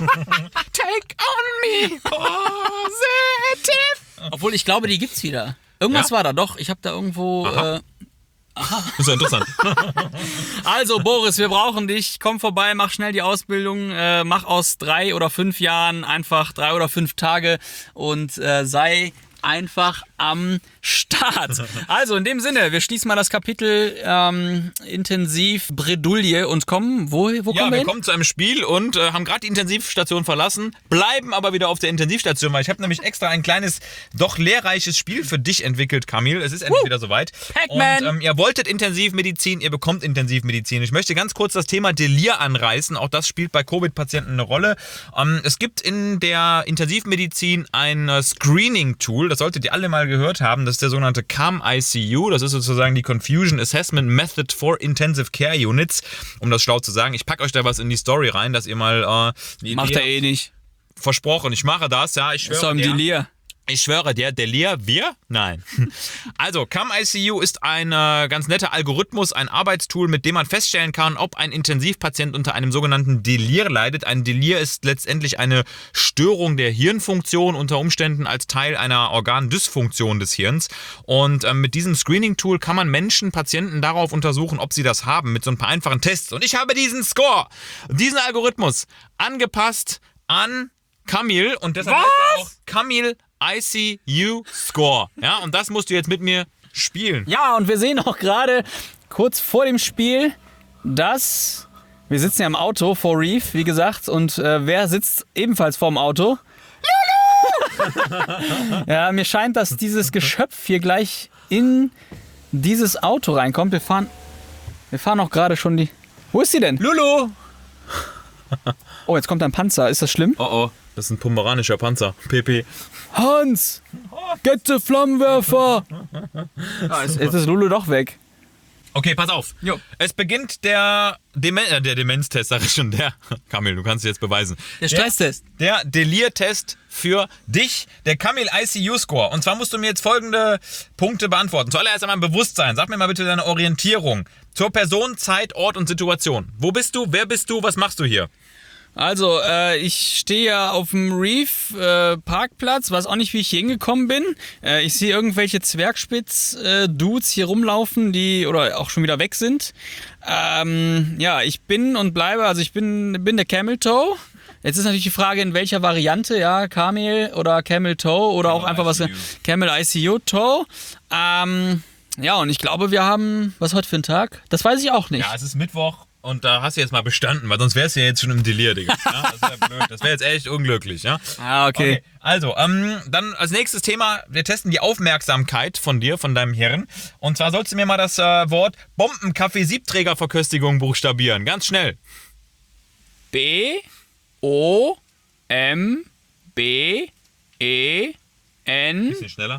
Take on me. Positive. Obwohl, ich glaube, die gibt's wieder. Irgendwas war da doch. Ich habe da irgendwo... Aha. Ist ja interessant. Also Boris, wir brauchen dich. Komm vorbei, mach schnell die Ausbildung. Mach aus 3 oder 5 Jahren einfach 3 oder 5 Tage und sei einfach am Start. Also in dem Sinne, wir schließen mal das Kapitel intensiv Bredouille und kommen, wo kommen wir hin? Wir kommen zu einem Spiel und haben gerade die Intensivstation verlassen, bleiben aber wieder auf der Intensivstation, weil ich habe nämlich extra ein kleines, doch lehrreiches Spiel für dich entwickelt, Kamil. Es ist endlich wieder soweit. Pac-Man! Und ihr wolltet Intensivmedizin, ihr bekommt Intensivmedizin. Ich möchte ganz kurz das Thema Delir anreißen. Auch das spielt bei Covid-Patienten eine Rolle. Es gibt in der Intensivmedizin ein Screening-Tool, das solltet ihr alle mal gehört haben. Das ist der sogenannte CAM-ICU. Das ist sozusagen die Confusion Assessment Method for Intensive Care Units. Um das schlau zu sagen. Ich packe euch da was in die Story rein, dass ihr mal... Macht er eh nicht. Versprochen, ich mache das, ja. Ich schwöre so im Delir. Ich schwöre dir, Delir, wir? Nein. Also, CamICU ist ein ganz netter Algorithmus, ein Arbeitstool, mit dem man feststellen kann, ob ein Intensivpatient unter einem sogenannten Delir leidet. Ein Delir ist letztendlich eine Störung der Hirnfunktion, unter Umständen als Teil einer Organdysfunktion des Hirns. Und mit diesem Screening-Tool kann man Menschen, Patienten darauf untersuchen, ob sie das haben, mit so ein paar einfachen Tests. Und ich habe diesen Score, diesen Algorithmus angepasst an Kamil und deshalb heißt er auch Kamil ICU Score. Ja, und das musst du jetzt mit mir spielen. Ja, und wir sehen auch gerade kurz vor dem Spiel, dass wir sitzen ja im Auto vor Reef, wie gesagt, und wer sitzt ebenfalls vorm Auto? Lulu! Ja, mir scheint, dass dieses Geschöpf hier gleich in dieses Auto reinkommt. Wir fahren auch gerade schon die... Wo ist sie denn? Lulu! Oh, jetzt kommt ein Panzer. Ist das schlimm? Oh, das ist ein pomeranischer Panzer. PP. Hans! Get the Flammenwerfer! Jetzt ist Lulu doch weg. Okay, pass auf. Jo. Es beginnt der Demenztest, sag ich schon. Kamil, du kannst es jetzt beweisen. Der Stresstest. Der Delir-Test für dich, der Kamil ICU-Score. Und zwar musst du mir jetzt folgende Punkte beantworten. Zuallererst einmal Bewusstsein. Sag mir mal bitte deine Orientierung. Zur Person, Zeit, Ort und Situation. Wo bist du? Wer bist du? Was machst du hier? Also, ich stehe ja auf dem Reef Parkplatz, weiß auch nicht, wie ich hier hingekommen bin. Ich sehe irgendwelche Zwergspitz-Dudes hier rumlaufen, die oder auch schon wieder weg sind. Ja, ich bin und bleibe, also ich bin der Camel Toe. Jetzt ist natürlich die Frage, in welcher Variante, ja, Camel oder Camel Toe oder auch einfach was, Camel ICU Toe. Ja, und ich glaube, wir haben, was heute für ein Tag? Das weiß ich auch nicht. Ja, es ist Mittwoch. Und da hast du jetzt mal bestanden, weil sonst wärst du ja jetzt schon im Delir, Digga. Ja, das wäre blöd. Das wäre jetzt echt unglücklich, ja? Ah, okay. Also, dann als nächstes Thema, wir testen die Aufmerksamkeit von dir, von deinem Hirn. Und zwar sollst du mir mal das Wort Bombenkaffee-Siebträgerverköstigung buchstabieren. Ganz schnell. B-O-M-B-E Bisschen schneller.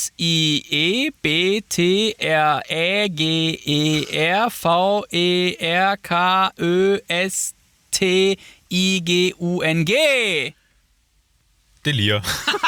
SIEBTREGERVERKÖSTIGUNG. Delir.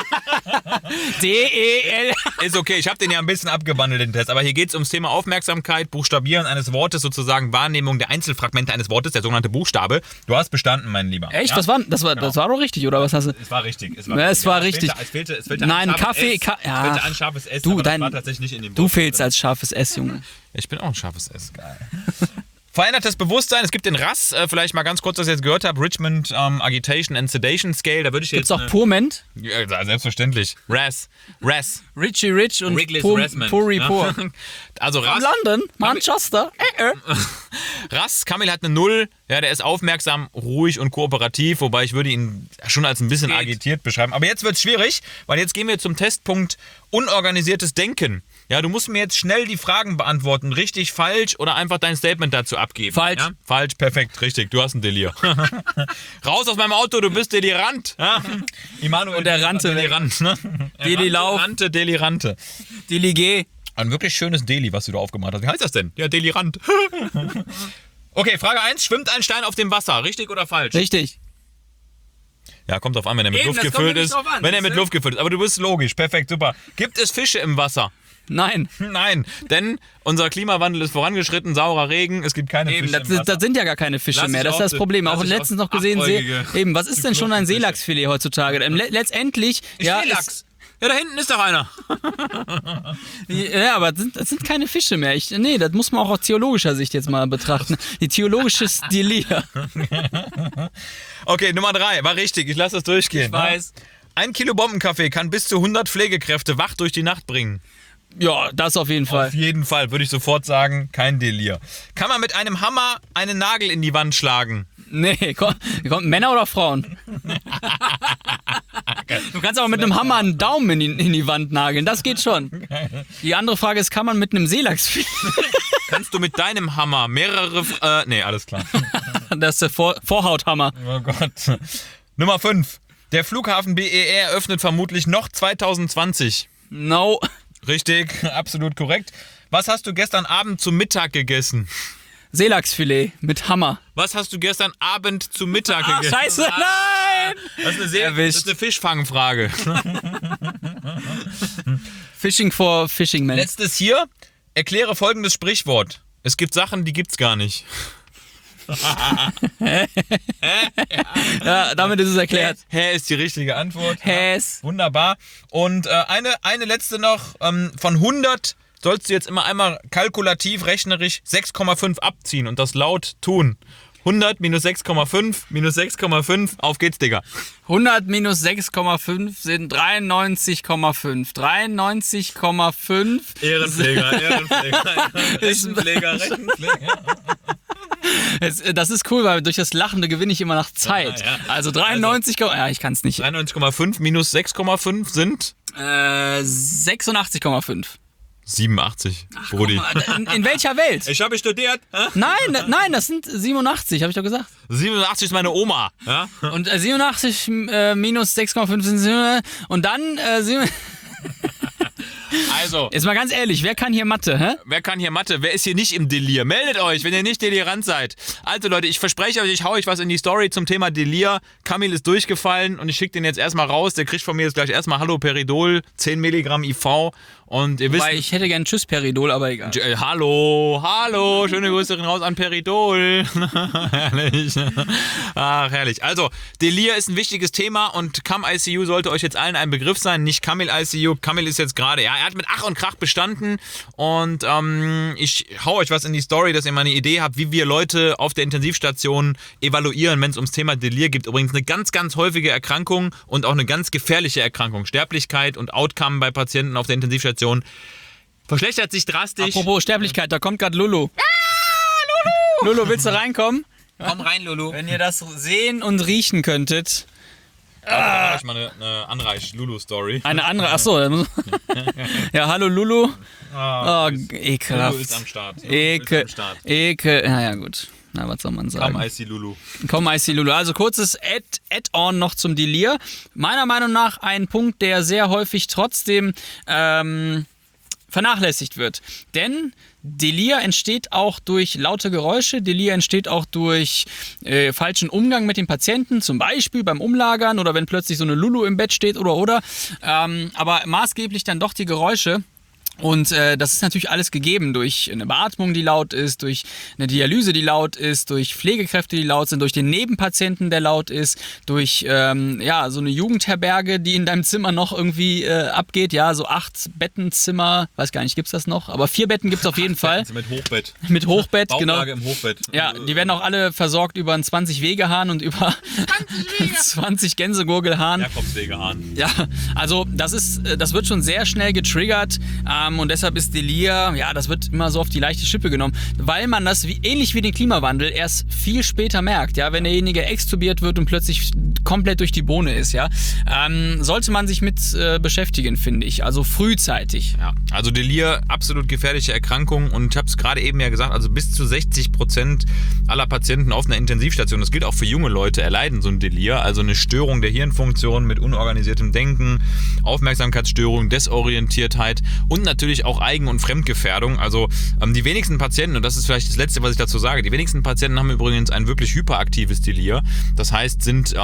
D-E-L. Ist okay, ich habe den ja ein bisschen abgewandelt, den Test. Aber hier geht es ums Thema Aufmerksamkeit, Buchstabieren eines Wortes, sozusagen Wahrnehmung der Einzelfragmente eines Wortes, der sogenannte Buchstabe. Du hast bestanden, mein Lieber. Echt? Ja? Das war doch richtig, oder was hast du? Es war richtig. Es war richtig. Es fehlte Nein, ein scharfes Kaffee. S. Es fehlte ein scharfes S, aber das war tatsächlich nicht in dem Du Wort. fehlst als scharfes S, Junge. Ich bin auch ein scharfes S. Geil. Verändertes Bewusstsein. Es gibt den RAS, vielleicht mal ganz kurz, was ich jetzt gehört habe, Richmond Agitation and Sedation Scale. Da würde ich Gibt's jetzt... auch Purment? Ja, selbstverständlich. RAS. Richie Rich und Wrigley's Rassman, Puri ja. Pur. Also RAS... London, Manchester. RAS, Kamil hat eine 0. Ja, der ist aufmerksam, ruhig und kooperativ, wobei ich würde ihn schon als ein bisschen agitiert beschreiben. Aber jetzt wird es schwierig, weil jetzt gehen wir zum Testpunkt unorganisiertes Denken. Ja, du musst mir jetzt schnell die Fragen beantworten. Richtig, falsch oder einfach dein Statement dazu abgeben. Falsch. Ja? Falsch, perfekt, richtig. Du hast ein Delir. Raus aus meinem Auto, du bist Delirant. Ja? Immanuel Und der Rante. Delirant. Ne? Delilauf. Delirante. Deligé. Ein wirklich schönes Deli, was du da aufgemacht hast. Wie heißt das denn? Ja, Delirant. Okay, Frage 1. Schwimmt ein Stein auf dem Wasser? Richtig oder falsch? Richtig. Ja, kommt drauf an, wenn er mit Eben, Luft das kommt gefüllt nämlich ist. drauf an, Wenn er mit siehste? Luft gefüllt ist. Aber du bist logisch. Perfekt, super. Gibt es Fische im Wasser? Nein. Nein, denn unser Klimawandel ist vorangeschritten, saurer Regen, es gibt keine Eben, Fische im Wasser. das sind ja gar keine Fische Lass mehr. ich Das ist auch das Problem. lass Auch ich letztens auch noch gesehen. achtäugige Eben, was ist denn schon ein Zyklopenfische. Seelachsfilet heutzutage? Letztendlich. Seelachs. Ja, da hinten ist doch einer. Ja, aber das sind keine Fische mehr. Nee, das muss man auch aus theologischer Sicht jetzt mal betrachten. Die theologische Delir. Okay, Nummer 3, war richtig, ich lasse das durchgehen. Ich weiß. 1 Kilo Bombenkaffee kann bis zu 100 Pflegekräfte wach durch die Nacht bringen. Ja, das auf jeden Fall. Auf jeden Fall, würde ich sofort sagen, kein Delir. Kann man mit einem Hammer einen Nagel in die Wand schlagen? Nee, kommt Männer oder Frauen? Du kannst aber mit einem Hammer einen Daumen in die Wand nageln, das geht schon. Die andere Frage ist, kann man mit einem Seelachsfilet... Kannst du mit deinem Hammer mehrere... nee, alles klar. Das ist der Vorhauthammer. Oh Gott. Nummer 5. Der Flughafen BER öffnet vermutlich noch 2020. No. Richtig, absolut korrekt. Was hast du gestern Abend zum Mittag gegessen? Seelachsfilet mit Hammer. Was hast du gestern Abend zu Mittag gegessen? Scheiße, nein! Das ist eine Erwischt. Fischfangfrage. Fishing for Fishing Man. Letztes hier. Erkläre folgendes Sprichwort. Es gibt Sachen, die gibt's gar nicht. Ja, damit ist es erklärt. Hä ist die richtige Antwort. Häs. Wunderbar. Und eine letzte noch. Von 100 sollst du jetzt immer einmal kalkulativ, rechnerisch 6,5 abziehen und das laut tun. 100 minus 6,5, auf geht's, Digga. 100 minus 6,5 sind 93,5. 93,5. Ehrenpfleger. Rechenpfleger. Das ist cool, weil durch das Lachen, da gewinne ich immer nach Zeit. Ja. Also 93, ja, ich kann es nicht. 93,5 minus 6,5 sind 86,5. 87, Brudi. In welcher Welt? Ich habe studiert. Nein, das sind 87, habe ich doch gesagt. 87 ist meine Oma. Ja? Und 87 minus 6,5 sind und dann Also, jetzt mal ganz ehrlich, wer kann hier Mathe, hä? wer kann hier Mathe? Wer ist hier nicht im Delir? Meldet euch, wenn ihr nicht delirant seid. Also Leute, ich verspreche euch, ich hau euch was in die Story zum Thema Delir. Kamil ist durchgefallen und ich schicke den jetzt erstmal raus. Der kriegt von mir jetzt gleich erstmal Haloperidol, 10 Milligramm IV. Und ihr wisst... Weil ich hätte gern Tschüss Peridol, aber egal. Hallo, schöne Grüße raus an Peridol. Herrlich. Ach, herrlich. Also, Delir ist ein wichtiges Thema und Cam ICU sollte euch jetzt allen ein Begriff sein, nicht Kamil ICU. Kamil ist jetzt gerade, ja, er hat mit Ach und Krach bestanden und ich hau euch was in die Story, dass ihr mal eine Idee habt, wie wir Leute auf der Intensivstation evaluieren, wenn es ums Thema Delir geht. Übrigens eine ganz, ganz häufige Erkrankung und auch eine ganz gefährliche Erkrankung. Sterblichkeit und Outcome bei Patienten auf der Intensivstation verschlechtert sich drastisch. Apropos Sterblichkeit, da kommt gerade Lulu. Lulu! Lulu, willst du reinkommen? Komm rein, Lulu. Wenn ihr das sehen und riechen könntet. Da mache ich mal eine Anreich-Lulu-Story. Eine andere, achso. Ja, hallo Lulu. Oh, ekelhaft. Lulu ist am Start. Ekel. Naja, gut. Na, was soll man sagen? Komm, IC Lulu. Also kurzes Add-on noch zum Delir. Meiner Meinung nach ein Punkt, der sehr häufig trotzdem vernachlässigt wird. Denn Delir entsteht auch durch laute Geräusche, Delir entsteht auch durch falschen Umgang mit den Patienten, zum Beispiel beim Umlagern oder wenn plötzlich so eine Lulu im Bett steht oder. Aber maßgeblich dann doch die Geräusche. Und das ist natürlich alles gegeben durch eine Beatmung, die laut ist, durch eine Dialyse, die laut ist, durch Pflegekräfte, die laut sind, durch den Nebenpatienten, der laut ist, durch so eine Jugendherberge, die in deinem Zimmer noch irgendwie abgeht. Ja, so 8 Bettenzimmer, weiß gar nicht, gibt's das noch? Aber 4 Betten gibt's auf jeden Fall. Mit Hochbett. Mit Hochbett, genau. Bauchlage im Hochbett. Ja, die werden auch alle versorgt über einen 20-Wegehahn und über 20 Gänsegurgelhahn. Jakobswegehahn. Ja, also das wird schon sehr schnell getriggert. Und deshalb ist Delir, ja, das wird immer so auf die leichte Schippe genommen, weil man das ähnlich wie den Klimawandel erst viel später merkt, ja, wenn derjenige extubiert wird und plötzlich komplett durch die Bohne ist, ja, sollte man sich mit beschäftigen, finde ich, also frühzeitig. Ja, also Delir, absolut gefährliche Erkrankung und ich habe es gerade eben ja gesagt, also bis zu 60% aller Patienten auf einer Intensivstation, das gilt auch für junge Leute, erleiden so ein Delir, also eine Störung der Hirnfunktion mit unorganisiertem Denken, Aufmerksamkeitsstörung, Desorientiertheit und natürlich auch Eigen- und Fremdgefährdung. Also die wenigsten Patienten, und das ist vielleicht das Letzte, was ich dazu sage, die wenigsten Patienten haben übrigens ein wirklich hyperaktives Delir. Das heißt, sind,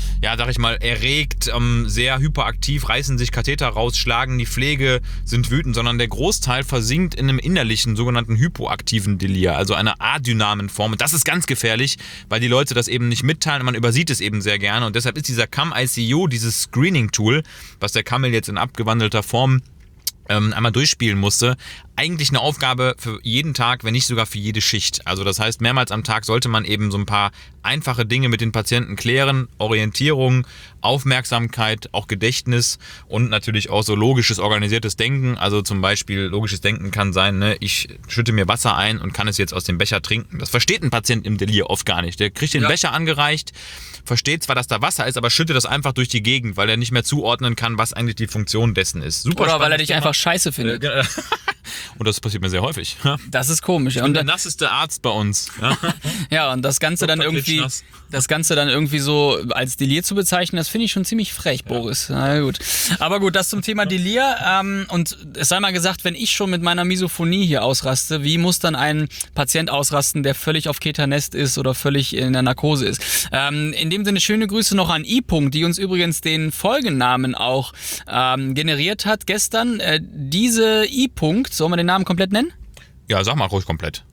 erregt, sehr hyperaktiv, reißen sich Katheter raus, schlagen die Pflege, sind wütend, sondern der Großteil versinkt in einem innerlichen, sogenannten hypoaktiven Delir, also einer adynamen Form. Und das ist ganz gefährlich, weil die Leute das eben nicht mitteilen und man übersieht es eben sehr gerne. Und deshalb ist dieser Cam ICU, dieses Screening-Tool, was der Kamil jetzt in abgewandelter Form einmal durchspielen musste, eigentlich eine Aufgabe für jeden Tag, wenn nicht sogar für jede Schicht. Also das heißt, mehrmals am Tag sollte man eben so ein paar einfache Dinge mit den Patienten klären. Orientierung, Aufmerksamkeit, auch Gedächtnis und natürlich auch so logisches, organisiertes Denken. Also zum Beispiel logisches Denken kann sein, ne, ich schütte mir Wasser ein und kann es jetzt aus dem Becher trinken. Das versteht ein Patient im Delir oft gar nicht. Der kriegt den Becher angereicht, versteht zwar, dass da Wasser ist, aber schüttet das einfach durch die Gegend, weil er nicht mehr zuordnen kann, was eigentlich die Funktion dessen ist. Super Oder weil er spannendes dich Thema. einfach scheiße findet. Und das passiert mir sehr häufig. Das ist komisch. Und der nasseste Arzt bei uns. Ja, ja, und das Ganze dann irgendwie so als Delir zu bezeichnen, das finde ich schon ziemlich frech, Boris. Na gut. Aber gut, das zum Thema Delir. Und es sei mal gesagt, wenn ich schon mit meiner Misophonie hier ausraste, wie muss dann ein Patient ausrasten, der völlig auf Ketanest ist oder völlig in der Narkose ist? In dem Sinne schöne Grüße noch an I-Punkt, die uns übrigens den Folgennamen auch generiert hat gestern. Diese I-Punkt, sollen wir den Namen komplett nennen? Ja, sag mal ruhig komplett.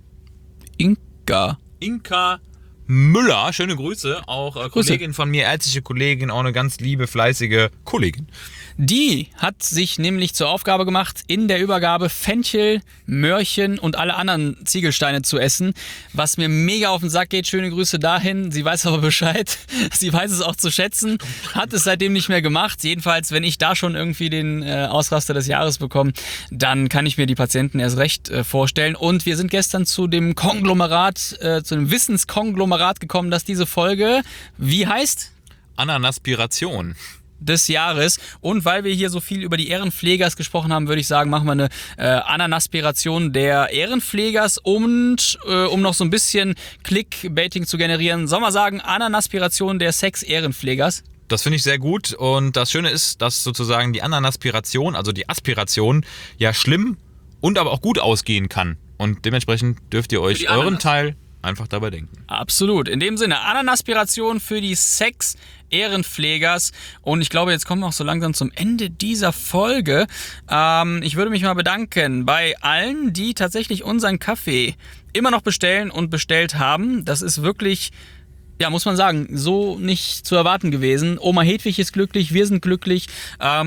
Inka Müller, schöne Grüße. Auch Grüße. Kollegin von mir, ärztliche Kollegin, auch eine ganz liebe, fleißige Kollegin. Die hat sich nämlich zur Aufgabe gemacht, in der Übergabe Fenchel, Möhrchen und alle anderen Ziegelsteine zu essen, was mir mega auf den Sack geht. Schöne Grüße dahin. Sie weiß aber Bescheid. Sie weiß es auch zu schätzen, hat es seitdem nicht mehr gemacht. Jedenfalls, wenn ich da schon irgendwie den Ausraster des Jahres bekomme, dann kann ich mir die Patienten erst recht vorstellen. Und wir sind gestern zu dem Konglomerat, zu dem Wissenskonglomerat gekommen, dass diese Folge, wie heißt? Ananaspiration. Des Jahres. Und weil wir hier so viel über die Ehrenpflegers gesprochen haben, würde ich sagen, machen wir eine Ananaspiration der Ehrenpflegers und um noch so ein bisschen Clickbaiting zu generieren, soll man sagen, Ananaspiration der Sex-Ehrenpflegers. Das finde ich sehr gut und das Schöne ist, dass sozusagen die Ananaspiration, also die Aspiration, ja schlimm und aber auch gut ausgehen kann. Und dementsprechend dürft ihr euch euren Teil einfach dabei denken. Absolut. In dem Sinne, Ananaspiration für die Sex-Ehrenpflegers. Und ich glaube, jetzt kommen wir auch so langsam zum Ende dieser Folge. Ich würde mich mal bedanken bei allen, die tatsächlich unseren Kaffee immer noch bestellen und bestellt haben. Das ist wirklich, ja, muss man sagen, so nicht zu erwarten gewesen. Oma Hedwig ist glücklich, wir sind glücklich. Ja,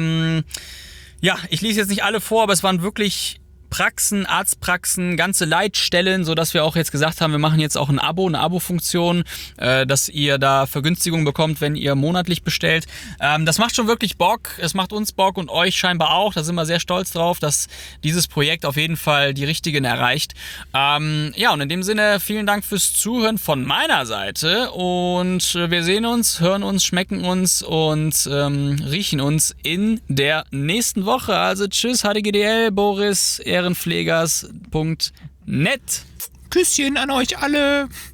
ich lese jetzt nicht alle vor, aber es waren wirklich Praxen, Arztpraxen, ganze Leitstellen, sodass wir auch jetzt gesagt haben, wir machen jetzt auch ein Abo, eine Abo-Funktion, dass ihr da Vergünstigungen bekommt, wenn ihr monatlich bestellt. Das macht schon wirklich Bock, es macht uns Bock und euch scheinbar auch. Da sind wir sehr stolz drauf, dass dieses Projekt auf jeden Fall die Richtigen erreicht. Ja, und in dem Sinne, vielen Dank fürs Zuhören von meiner Seite und wir sehen uns, hören uns, schmecken uns und riechen uns in der nächsten Woche. Also tschüss, HDGDL, Boris, ehrenpflegers.net. Küsschen an euch alle.